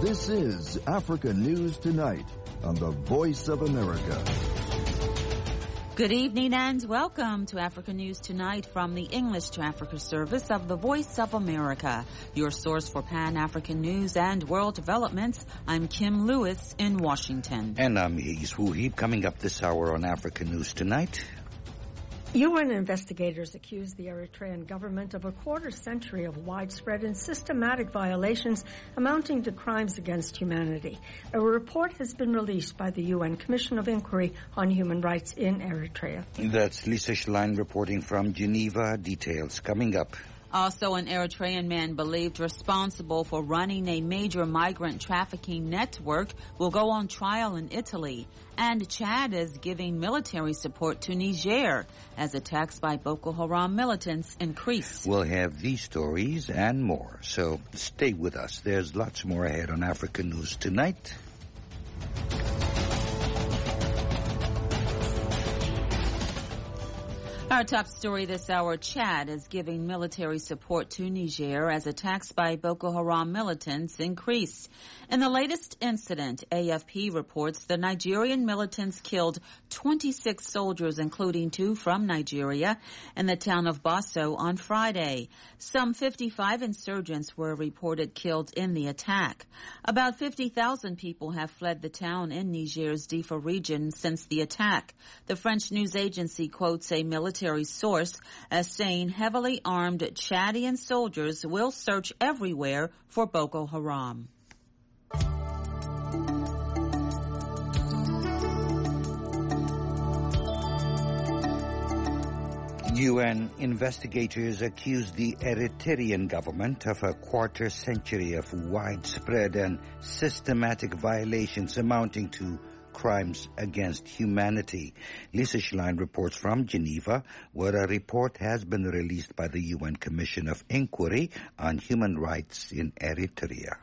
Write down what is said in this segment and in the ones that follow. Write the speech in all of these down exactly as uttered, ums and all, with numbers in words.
This is Africa News Tonight on the Voice of America. Good evening and welcome to Africa News Tonight from the English to Africa service of the Voice of America, your source for Pan-African news and world developments. I'm Kim Lewis in Washington. And I'm Igis Wuhib. Coming up this hour on Africa News Tonight. U N investigators accuse the Eritrean government of a quarter century of widespread and systematic violations amounting to crimes against humanity. A report has been released by the U N Commission of Inquiry on Human Rights in Eritrea. That's Lisa Schlein reporting from Geneva. Details coming up. Also, an Eritrean man believed responsible for running a major migrant trafficking network will go on trial in Italy. And Chad is giving military support to Niger as attacks by Boko Haram militants increase. We'll have these stories and more, so stay with us. There's lots more ahead on Africa News Tonight. Our top story this hour, Chad is giving military support to Niger as attacks by Boko Haram militants increase. In the latest incident, A F P reports the Nigerian militants killed twenty-six soldiers, including two from Nigeria, in the town of Basso on Friday. Some fifty-five insurgents were reported killed in the attack. About fifty thousand people have fled the town in Niger's Difa region since the attack. The French news agency quotes a military source as saying heavily armed Chadian soldiers will search everywhere for Boko Haram. U N investigators accuse the Eritrean government of a quarter century of widespread and systematic violations amounting to crimes against humanity. Lisa Schlein reports from Geneva, where a report has been released by the U N Commission of Inquiry on Human Rights in Eritrea.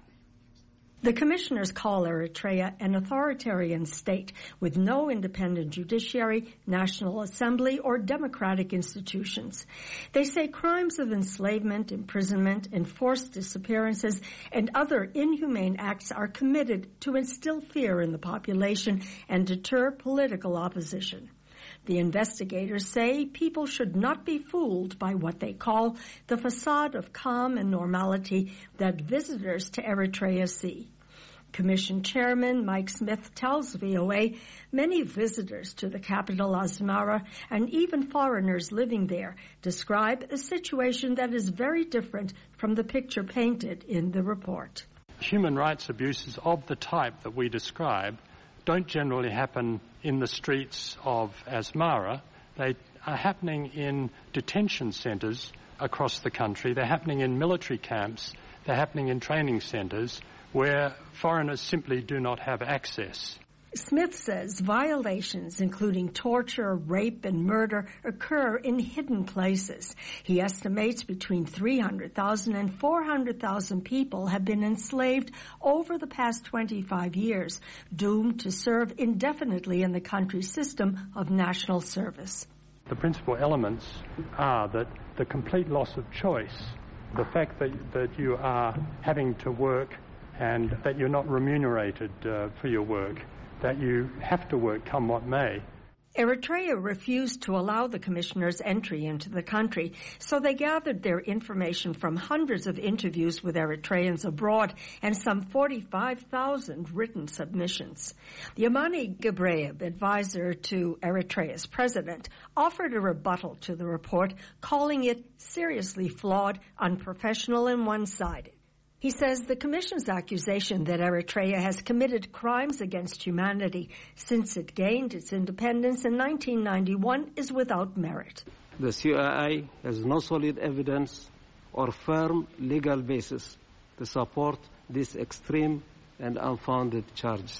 The commissioners call Eritrea an authoritarian state with no independent judiciary, national assembly, or democratic institutions. They say crimes of enslavement, imprisonment, enforced disappearances, and other inhumane acts are committed to instill fear in the population and deter political opposition. The investigators say people should not be fooled by what they call the facade of calm and normality that visitors to Eritrea see. Commission Chairman Mike Smith tells V O A many visitors to the capital Asmara and even foreigners living there describe a situation that is very different from the picture painted in the report. Human rights abuses of the type that we describe don't generally happen in the streets of Asmara. They are happening in detention centres across the country. They're happening in military camps. They're happening in training centres where foreigners simply do not have access. Smith says violations, including torture, rape, and murder, occur in hidden places. He estimates between three hundred thousand and four hundred thousand people have been enslaved over the past twenty-five years, doomed to serve indefinitely in the country's system of national service. The principal elements are that the complete loss of choice, the fact that, that you are having to work and that you're not remunerated uh, for your work, that you have to work come what may. Eritrea refused to allow the commissioners entry into the country, so they gathered their information from hundreds of interviews with Eritreans abroad and some forty-five thousand written submissions. Yamani Gebreyeb, advisor to Eritrea's president, offered a rebuttal to the report, calling it seriously flawed, unprofessional, and one-sided. He says the Commission's accusation that Eritrea has committed crimes against humanity since it gained its independence in nineteen ninety-one is without merit. The C I I has no solid evidence or firm legal basis to support these extreme and unfounded charges.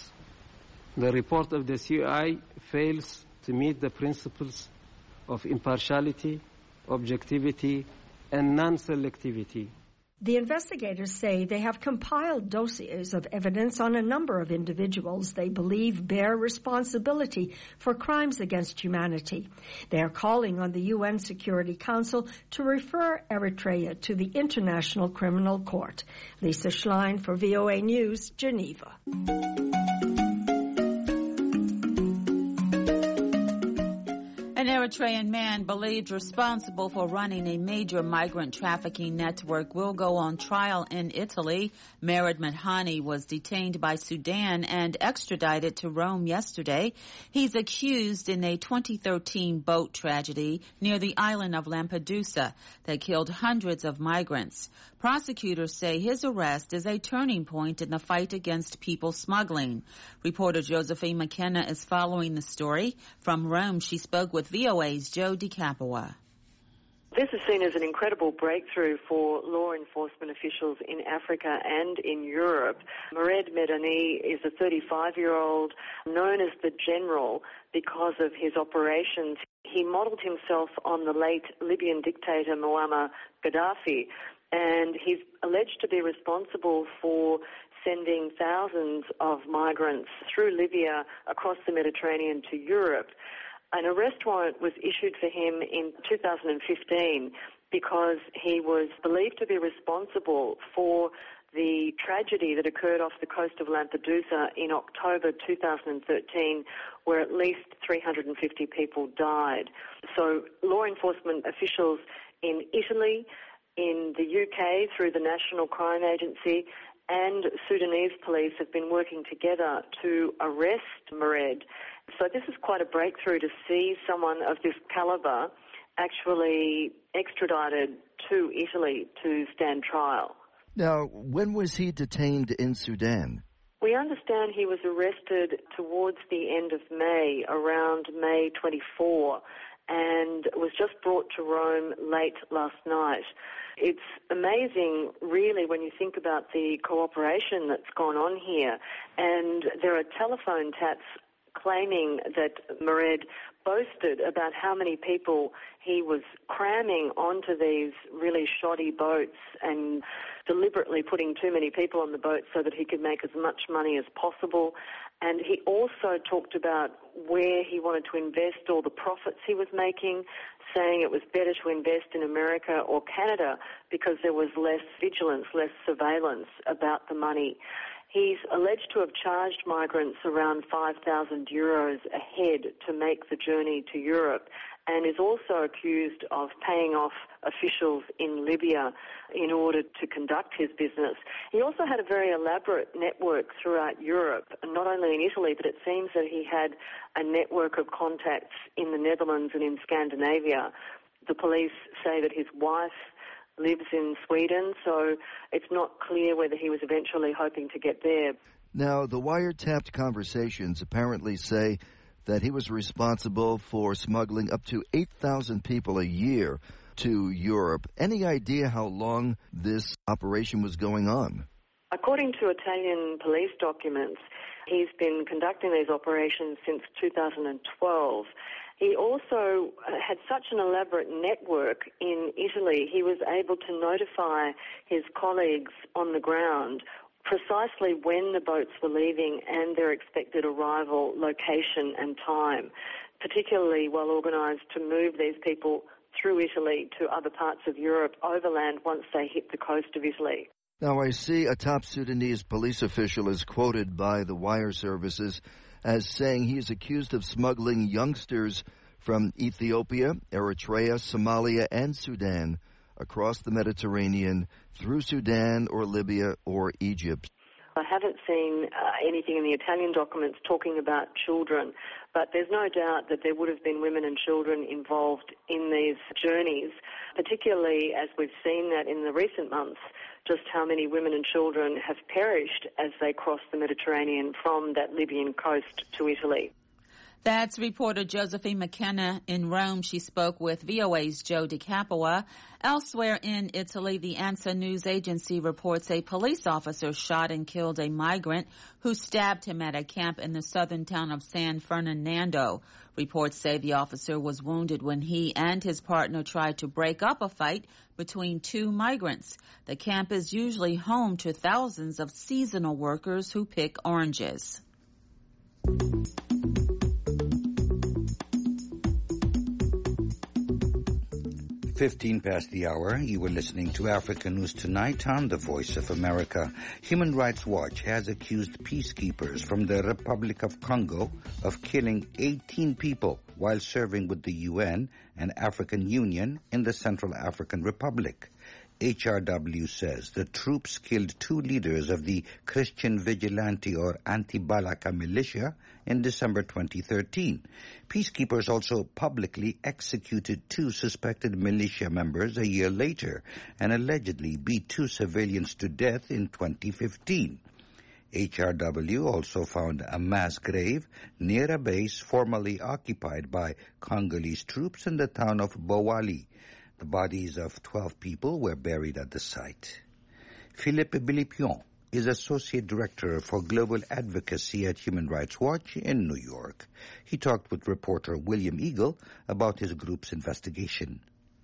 The report of the C I I fails to meet the principles of impartiality, objectivity, and non-selectivity. The investigators say they have compiled dossiers of evidence on a number of individuals they believe bear responsibility for crimes against humanity. They are calling on the U N Security Council to refer Eritrea to the International Criminal Court. Lisa Schlein for V O A News, Geneva. An Eritrean man believed responsible for running a major migrant trafficking network will go on trial in Italy. Mered Madhani was detained by Sudan and extradited to Rome yesterday. He's accused in a twenty thirteen boat tragedy near the island of Lampedusa that killed hundreds of migrants. Prosecutors say his arrest is a turning point in the fight against people smuggling. Reporter Josephine McKenna is following the story. From Rome, she spoke with V O A's Joe DiCapua. This is seen as an incredible breakthrough for law enforcement officials in Africa and in Europe. Mered Madhani is a thirty-five-year-old known as the General because of his operations. He modelled himself on the late Libyan dictator Muammar Gaddafi, and he's alleged to be responsible for sending thousands of migrants through Libya across the Mediterranean to Europe. An arrest warrant was issued for him in two thousand fifteen because he was believed to be responsible for the tragedy that occurred off the coast of Lampedusa in October two thousand thirteen, where at least three hundred fifty people died. So law enforcement officials in Italy, in the U K through the National Crime Agency, and Sudanese police have been working together to arrest Mered. So this is quite a breakthrough to see someone of this calibre actually extradited to Italy to stand trial. Now, when was he detained in Sudan? We understand he was arrested towards the end of May, around May twenty-fourth, and was just brought to Rome late last night. It's amazing, really, when you think about the cooperation that's gone on here. And there are telephone taps claiming that Mered boasted about how many people he was cramming onto these really shoddy boats and deliberately putting too many people on the boat so that he could make as much money as possible. And he also talked about where he wanted to invest all the profits he was making, saying it was better to invest in America or Canada because there was less vigilance, less surveillance about the money. He's alleged to have charged migrants around five thousand euros a head to make the journey to Europe, and is also accused of paying off officials in Libya in order to conduct his business. He also had a very elaborate network throughout Europe, not only in Italy, but it seems that he had a network of contacts in the Netherlands and in Scandinavia. The police say that his wife lives in Sweden, so it's not clear whether he was eventually hoping to get there. Now, the wiretapped conversations apparently say that he was responsible for smuggling up to eight thousand people a year to Europe. Any idea how long this operation was going on? According to Italian police documents, he's been conducting these operations since two thousand twelve. He also had such an elaborate network in Italy, he was able to notify his colleagues on the ground precisely when the boats were leaving and their expected arrival, location and time, particularly well organised to move these people through Italy to other parts of Europe overland once they hit the coast of Italy. Now, I see a top Sudanese police official is quoted by the wire services as saying he is accused of smuggling youngsters from Ethiopia, Eritrea, Somalia, and Sudan across the Mediterranean through Sudan or Libya or Egypt. I haven't seen uh, anything in the Italian documents talking about children, but there's no doubt that there would have been women and children involved in these journeys, particularly as we've seen that in the recent months, just how many women and children have perished as they cross the Mediterranean from that Libyan coast to Italy. That's reporter Josephine McKenna in Rome. She spoke with V O A's Joe DiCapua. Elsewhere in Italy, the ANSA news agency reports a police officer shot and killed a migrant who stabbed him at a camp in the southern town of San Fernando. Reports say the officer was wounded when he and his partner tried to break up a fight between two migrants. The camp is usually home to thousands of seasonal workers who pick oranges. fifteen past the hour, you were listening to Africa News Tonight on the Voice of America. Human Rights Watch has accused peacekeepers from the Republic of Congo of killing eighteen people while serving with the U N and African Union in the Central African Republic. H R W says the troops killed two leaders of the Christian Vigilante or Anti-Balaka militia in December twenty thirteen. Peacekeepers also publicly executed two suspected militia members a year later and allegedly beat two civilians to death in twenty fifteen. H R W also found a mass grave near a base formerly occupied by Congolese troops in the town of Bowali. The bodies of twelve people were buried at the site. Philippe Bilipion is Associate Director for Global Advocacy at Human Rights Watch in New York. He talked with reporter William Eagle about his group's investigation.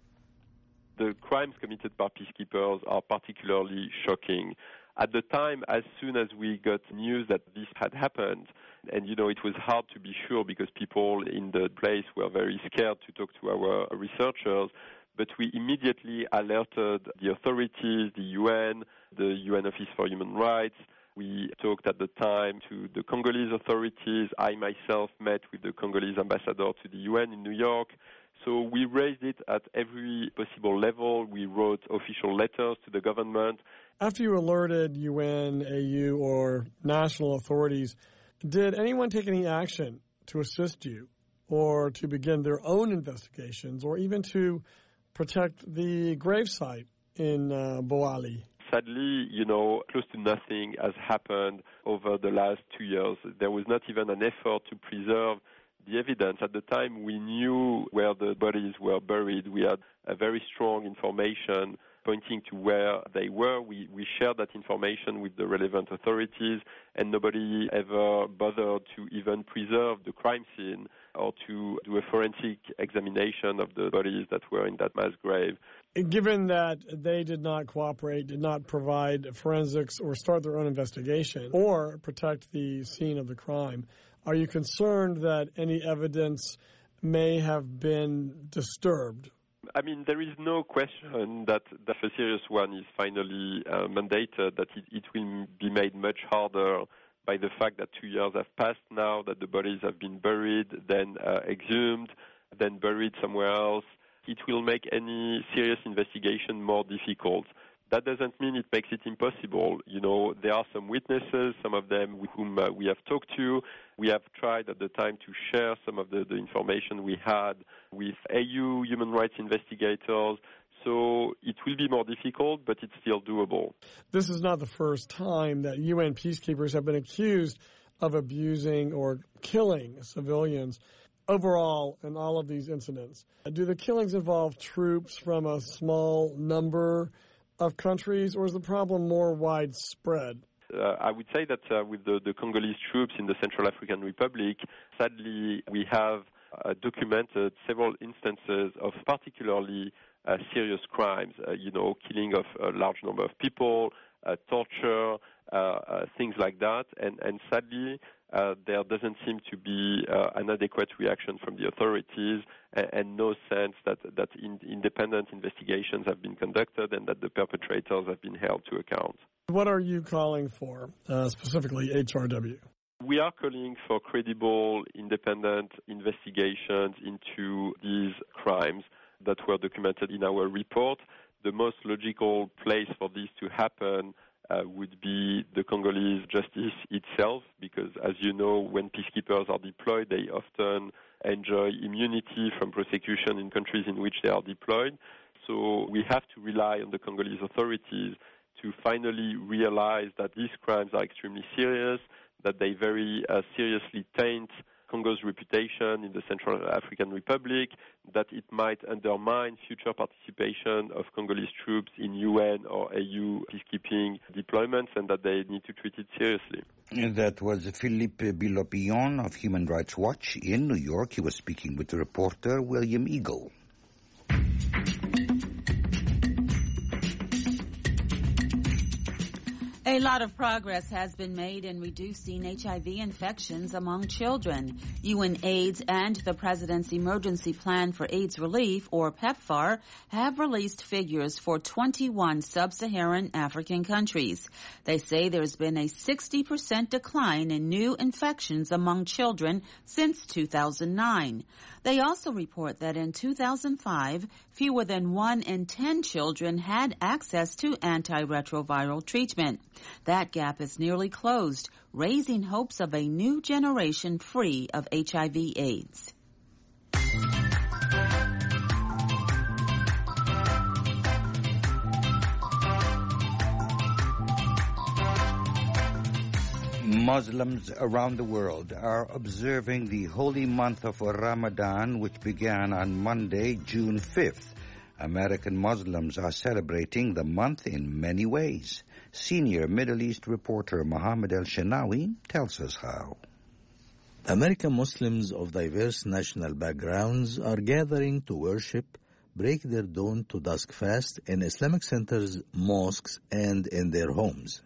The crimes committed by peacekeepers are particularly shocking. At the time, as soon as we got news that this had happened, and, you know, it was hard to be sure because people in the place were very scared to talk to our researchers, but we immediately alerted the authorities, the U N, the U N Office for Human Rights. We talked at the time to the Congolese authorities. I myself met with the Congolese ambassador to the U N in New York. So we raised it at every possible level. We wrote official letters to the government. After you alerted U N, A U, or national authorities, did anyone take any action to assist you or to begin their own investigations or even to protect the gravesite in uh, Bowali? Sadly, you know, close to nothing has happened over the last two years. There was not even an effort to preserve the evidence. At the time, we knew where the bodies were buried. We had a very strong information pointing to where they were. We, we shared that information with the relevant authorities, and nobody ever bothered to even preserve the crime scene or to do a forensic examination of the bodies that were in that mass grave. Given that they did not cooperate, did not provide forensics or start their own investigation or protect the scene of the crime, are you concerned that any evidence may have been disturbed? I mean, there is no question that the serious one is finally uh, mandated, that it, it will be made much harder by the fact that two years have passed now, that the bodies have been buried, then uh, exhumed, then buried somewhere else. It will make any serious investigation more difficult. That doesn't mean it makes it impossible. You know, there are some witnesses, some of them with whom uh, we have talked to. We have tried at the time to share some of the, the information we had with A U human rights investigators. So it will be more difficult, but it's still doable. This is not the first time that U N peacekeepers have been accused of abusing or killing civilians. Overall, in all of these incidents, do the killings involve troops from a small number of countries, or is the problem more widespread? Uh, I would say that uh, with the, the Congolese troops in the Central African Republic, sadly, we have uh, documented several instances of particularly uh, serious crimes, uh, you know, killing of a large number of people, uh, torture, uh, uh, things like that. And, and sadly, uh, there doesn't seem to be uh, an adequate reaction from the authorities and, and no sense that, that in, independent investigations have been conducted and that the perpetrators have been held to account. What are you calling for, uh, specifically H R W? We are calling for credible, independent investigations into these crimes that were documented in our report. The most logical place for this to happen uh, would be the Congolese justice itself, because, as you know, when peacekeepers are deployed, they often enjoy immunity from prosecution in countries in which they are deployed. So we have to rely on the Congolese authorities to finally realize that these crimes are extremely serious, that they very uh, seriously taint Congo's reputation in the Central African Republic, that it might undermine future participation of Congolese troops in U N or A U peacekeeping deployments, and that they need to treat it seriously. That was Philippe Bilopillon of Human Rights Watch in New York. He was speaking with reporter William Eagle. A lot of progress has been made in reducing H I V infections among children. U N AIDS and the President's Emergency Plan for AIDS Relief, or PEPFAR, have released figures for twenty-one sub-Saharan African countries. They say there's been a sixty percent decline in new infections among children since two thousand nine. They also report that in two thousand five, fewer than one in ten children had access to antiretroviral treatment. That gap is nearly closed, raising hopes of a new generation free of H I V AIDS. Muslims around the world are observing the holy month of Ramadan, which began on Monday, June fifth. American Muslims are celebrating the month in many ways. Senior Middle East reporter Mohammed El-Shenawi tells us how. American Muslims of diverse national backgrounds are gathering to worship, break their dawn to dusk fast in Islamic centers, mosques, and in their homes.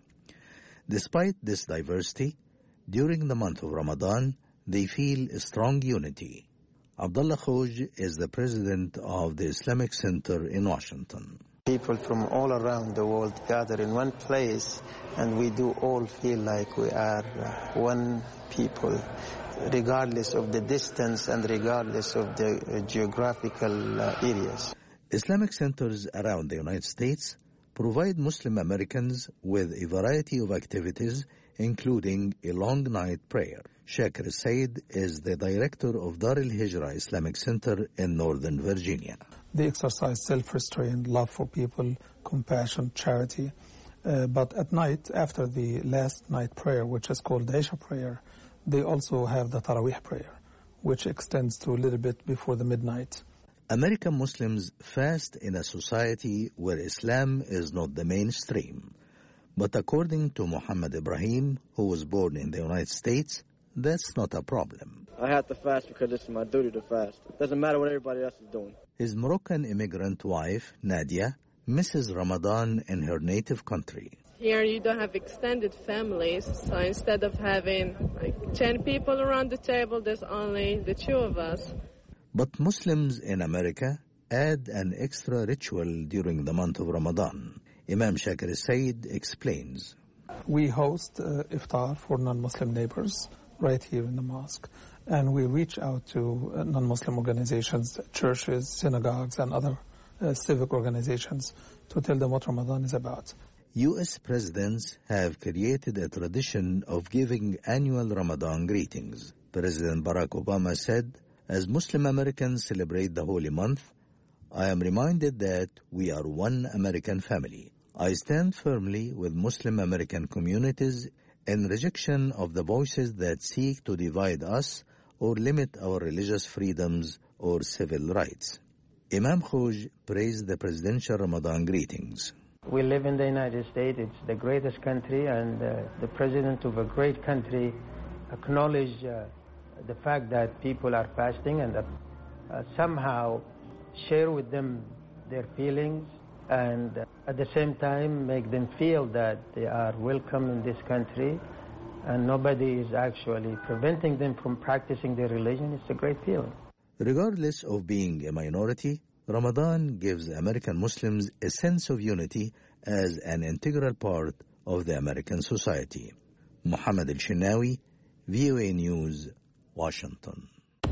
Despite this diversity, during the month of Ramadan, they feel a strong unity. Abdullah Khouj is the president of the Islamic Center in Washington. People from all around the world gather in one place, and we do all feel like we are one people, regardless of the distance and regardless of the geographical areas. Islamic centers around the United States provide Muslim Americans with a variety of activities, including a long night prayer. Shakir Said is the director of Dar al-Hijra Islamic Center in Northern Virginia. They exercise self-restraint, love for people, compassion, charity. Uh, but at night, after the last night prayer, which is called the Isha prayer, they also have the Taraweeh prayer, which extends to a little bit before the midnight. American Muslims fast in a society where Islam is not the mainstream. But according to Muhammad Ibrahim, who was born in the United States, that's not a problem. I have to fast because it's my duty to fast. It doesn't matter what everybody else is doing. His Moroccan immigrant wife, Nadia, misses Ramadan in her native country. Here you don't have extended families, so instead of having like ten people around the table, there's only the two of us. But Muslims in America add an extra ritual during the month of Ramadan. Imam Shakir Said explains. We host uh, iftar for non-Muslim neighbors right here in the mosque. And we reach out to uh, non-Muslim organizations, churches, synagogues, and other uh, civic organizations to tell them what Ramadan is about. U S presidents have created a tradition of giving annual Ramadan greetings. President Barack Obama said, "As Muslim Americans celebrate the holy month, I am reminded that we are one American family. I stand firmly with Muslim American communities in rejection of the voices that seek to divide us or limit our religious freedoms or civil rights." Imam Khouj praised the presidential Ramadan greetings. We live in the United States. It's the greatest country, and uh, the president of a great country acknowledged uh, the fact that people are fasting and uh, uh, somehow share with them their feelings and uh, at the same time make them feel that they are welcome in this country and nobody is actually preventing them from practicing their religion. It's a great feeling. Regardless of being a minority, Ramadan gives American Muslims a sense of unity as an integral part of the American society. Mohammed El-Shenawi, V O A News, Washington.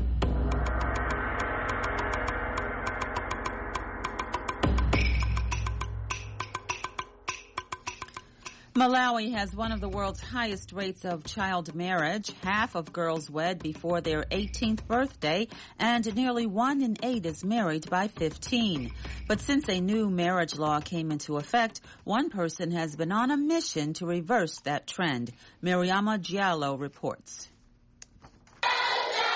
Malawi has one of the world's highest rates of child marriage. Half of girls wed before their eighteenth birthday, and nearly one in eight is married by fifteen. But since a new marriage law came into effect, one person has been on a mission to reverse that trend. Mariama Giallo reports.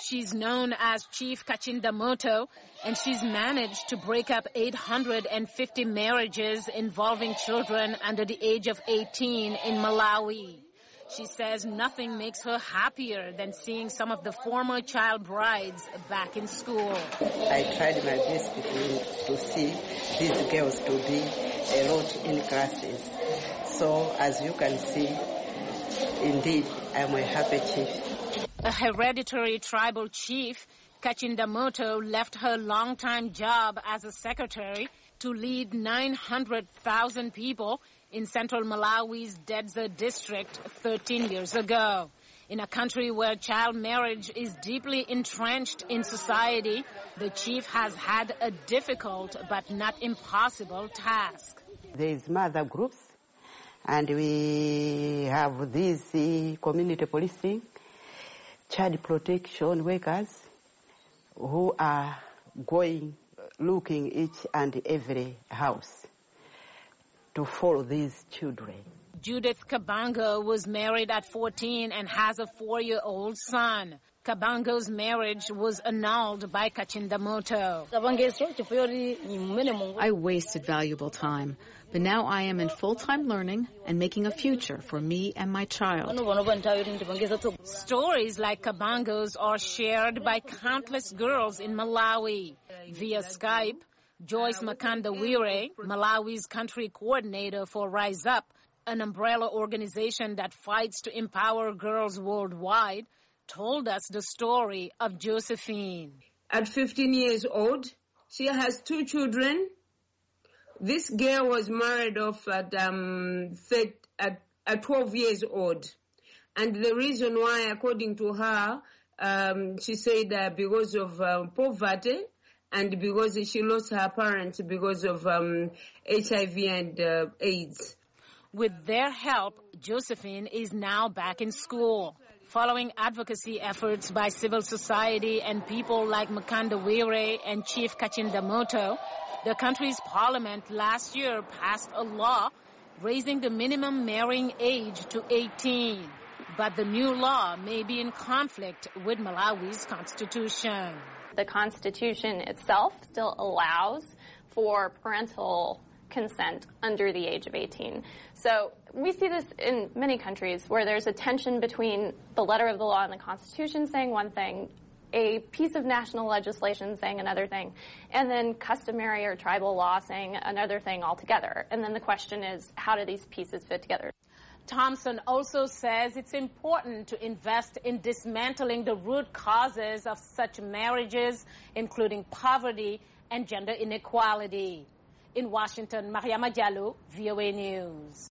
She's known as Chief Kachindamoto, and she's managed to break up eight hundred fifty marriages involving children under the age of eighteen in Malawi. She says nothing makes her happier than seeing some of the former child brides back in school. I tried my best to, to see these girls to be a lot in classes. So, as you can see, indeed, I'm a happy chief. A hereditary tribal chief, Kachindamoto left her longtime job as a secretary to lead nine hundred thousand people in central Malawi's Dedza district thirteen years ago. In a country where child marriage is deeply entrenched in society, the chief has had a difficult but not impossible task. There is mother groups, and we have these uh, community policing, child protection workers who are going, looking each and every house to follow these children. Judith Kabango was married at fourteen and has a four-year-old son. Kabango's marriage was annulled by Kachindamoto. I wasted valuable time, but now I am in full-time learning and making a future for me and my child. Stories like Kabango's are shared by countless girls in Malawi. Via Skype, Joyce Makandawire, Malawi's country coordinator for Rise Up, an umbrella organization that fights to empower girls worldwide, told us the story of Josephine. At fifteen years old, she has two children. This girl was married off at, um, at, at twelve years old. And the reason why, according to her, um, she said that because of uh, poverty, and because she lost her parents because of um, H I V and uh, AIDS. With their help, Josephine is now back in school. Following advocacy efforts by civil society and people like Makandawire and Chief Kachindamoto, the country's parliament last year passed a law raising the minimum marrying age to eighteen. But the new law may be in conflict with Malawi's constitution. The Constitution itself still allows for parental consent under the age of eighteen. So we see this in many countries where there's a tension between the letter of the law and the Constitution saying one thing, a piece of national legislation saying another thing, and then customary or tribal law saying another thing altogether. And then the question is, how do these pieces fit together? Thompson also says it's important to invest in dismantling the root causes of such marriages, including poverty and gender inequality. In Washington, Mariama Diallo, V O A News.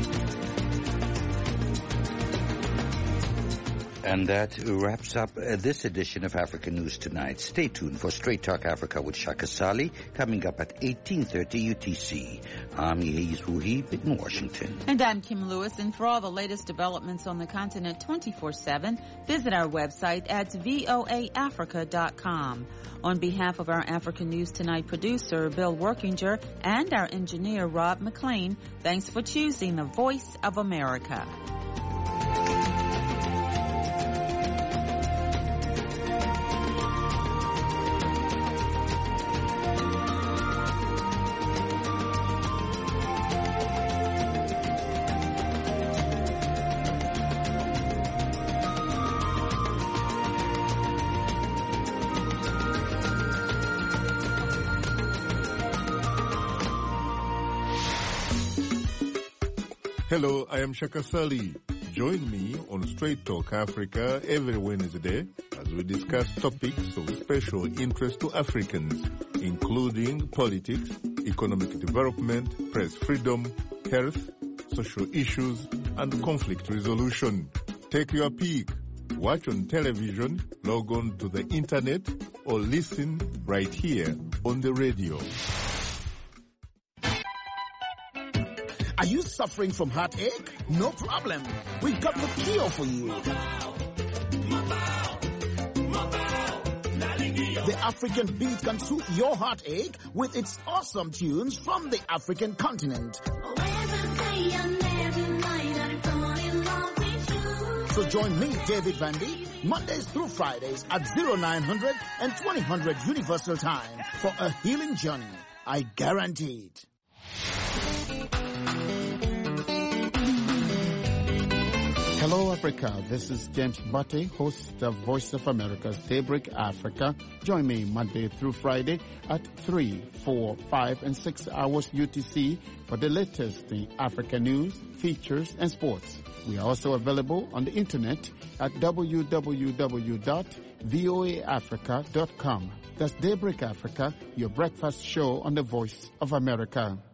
And that wraps up uh, this edition of Africa News Tonight. Stay tuned for Straight Talk Africa with Shaka Sali, coming up at eighteen thirty U T C. I'm Yehiz Ruhib in Washington. And I'm Kim Lewis. And for all the latest developments on the continent twenty-four seven, visit our website at voa africa dot com. On behalf of our Africa News Tonight producer, Bill Workinger, and our engineer, Rob McLean, thanks for choosing the Voice of America. Hello, I am Shaka Sali. Join me on Straight Talk Africa every Wednesday as we discuss topics of special interest to Africans, including politics, economic development, press freedom, health, social issues, and conflict resolution. Take your pick. Watch on television, log on to the internet, or listen right here on the radio. Are you suffering from heartache? No problem. We've got the cure for you. The African beat can soothe your heartache with its awesome tunes from the African continent. So join me, David Vandy, Mondays through Fridays at oh nine hundred and twenty hundred Universal Time for a healing journey. I guarantee it. Hello, Africa. This is James Butte, host of Voice of America's Daybreak Africa. Join me Monday through Friday at three, four, five, and six hours U T C for the latest in Africa news, features, and sports. We are also available on the internet at w w w dot voa africa dot com. That's Daybreak Africa, your breakfast show on the Voice of America.